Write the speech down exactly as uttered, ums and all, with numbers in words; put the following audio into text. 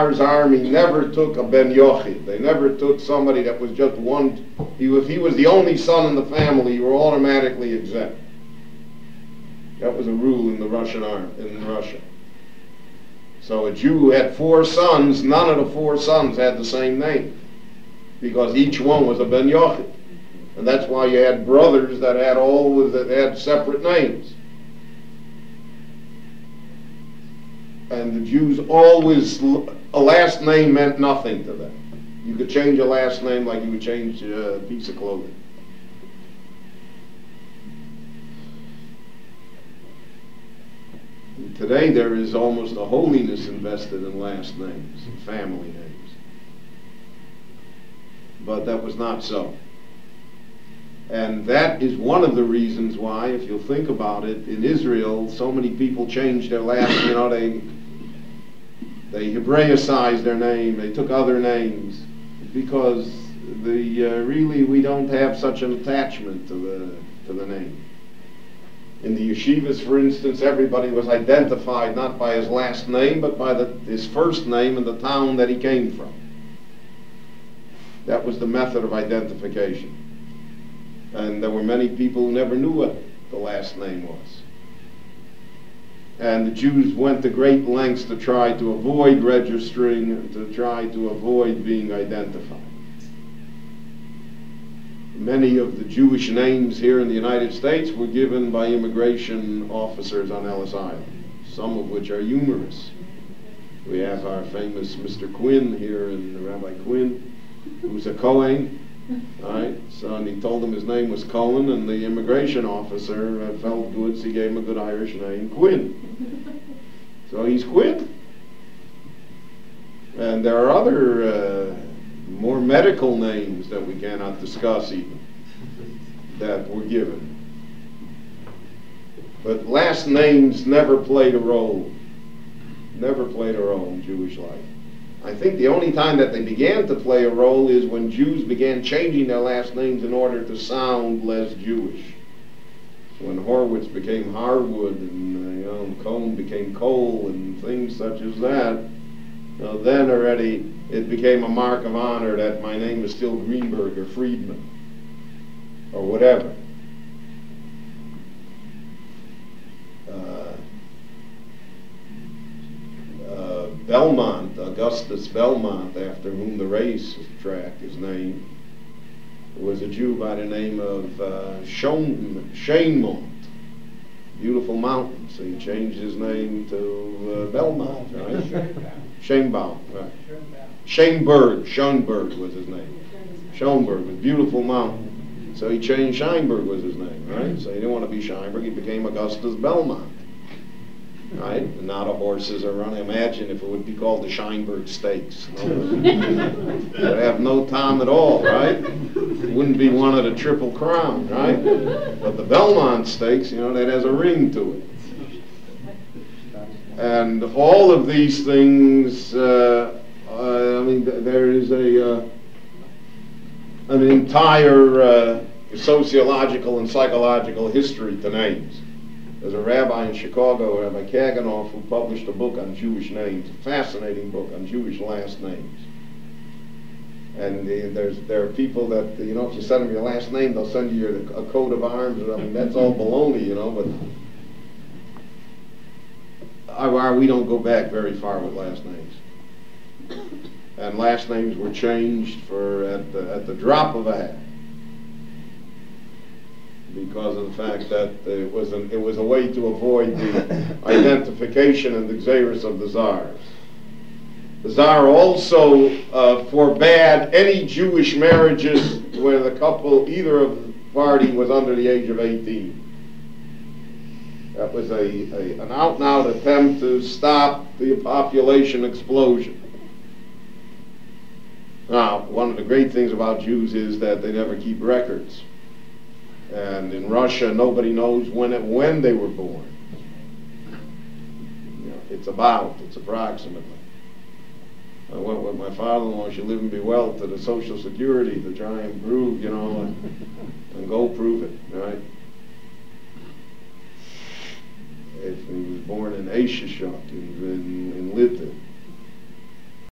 Tsar's army never took a Ben Yochid. They never took somebody that was just one. He, if he was the only son in the family, you were automatically exempt. That was a rule in the Russian army, in Russia. So a Jew who had four sons, none of the four sons had the same name, because each one was a Ben Yochid. And that's why you had brothers that had all that had separate names. And the Jews always, a last name meant nothing to them. You could change a last name like you would change a piece of clothing. And today there is almost a holiness invested in last names and family names. But that was not so. And that is one of the reasons why, if you'll think about it, in Israel, so many people changed their last, you know, they they Hebraicized their name, they took other names, because the uh, really we don't have such an attachment to the to the name. In the yeshivas, for instance, everybody was identified not by his last name, but by the, his first name and the town that he came from. That was the method of identification. And there were many people who never knew what the last name was. And the Jews went to great lengths to try to avoid registering, and to try to avoid being identified. Many of the Jewish names here in the United States were given by immigration officers on Ellis Island, some of which are humorous. We have our famous Mister Quinn here, and Rabbi Quinn, who's a Kohen. All right, so and he told him his name was Cohen, and the immigration officer uh, felt good, so he gave him a good Irish name, Quinn. So he's Quinn. And there are other uh, more medical names that we cannot discuss even, that were given. But last names never played a role, never played a role in Jewish life. I think the only time that they began to play a role is when Jews began changing their last names in order to sound less Jewish. When Horowitz became Harwood, and uh, you know, Cohn became Cole, and things such as that, you know, then already it became a mark of honor that my name is still Greenberg or Friedman or whatever. Uh, uh, Belmont, Augustus Belmont, after whom the race track is named, was a Jew by the name of uh, Shainmont, beautiful mountain. So he changed his name to uh, Belmont, right? Shainbaum, right? Schoenberg, Schoenberg was his name. Schoenberg was beautiful mountain. So he changed Scheinberg was his name, right? So he didn't want to be Scheinberg, he became Augustus Belmont. Right? And now the horses are running. Imagine if it would be called the Scheinberg Stakes. It would have no time at all, right? It wouldn't be one of the Triple Crown, right? But the Belmont Stakes, you know, that has a ring to it. And all of these things, uh, uh, I mean, th there is a uh, an entire uh, sociological and psychological history to names. There's a rabbi in Chicago, Rabbi Kaganoff, who published a book on Jewish names, a fascinating book on Jewish last names. And the, there's there are people that, you know, if you send them your last name, they'll send you your, a coat of arms. I mean, that's all baloney, you know, but our, we don't go back very far with last names. And last names were changed for at the, at the drop of a hat, because of the fact that it was, an, it was a way to avoid the identification and the xeris of the czars. The czar also uh, forbade any Jewish marriages where the couple, either of the party, was under the age of eighteen. That was a, a, an out-and-out attempt to stop the population explosion. Now, one of the great things about Jews is that they never keep records. And in Russia, nobody knows when it, when they were born. You know, it's about, it's approximately. I went with my father-in-law, she lived and be well, to the Social Security to try and prove, you know, and, and go prove it, right? If he was born in Aishashuk, in, in, in Litva.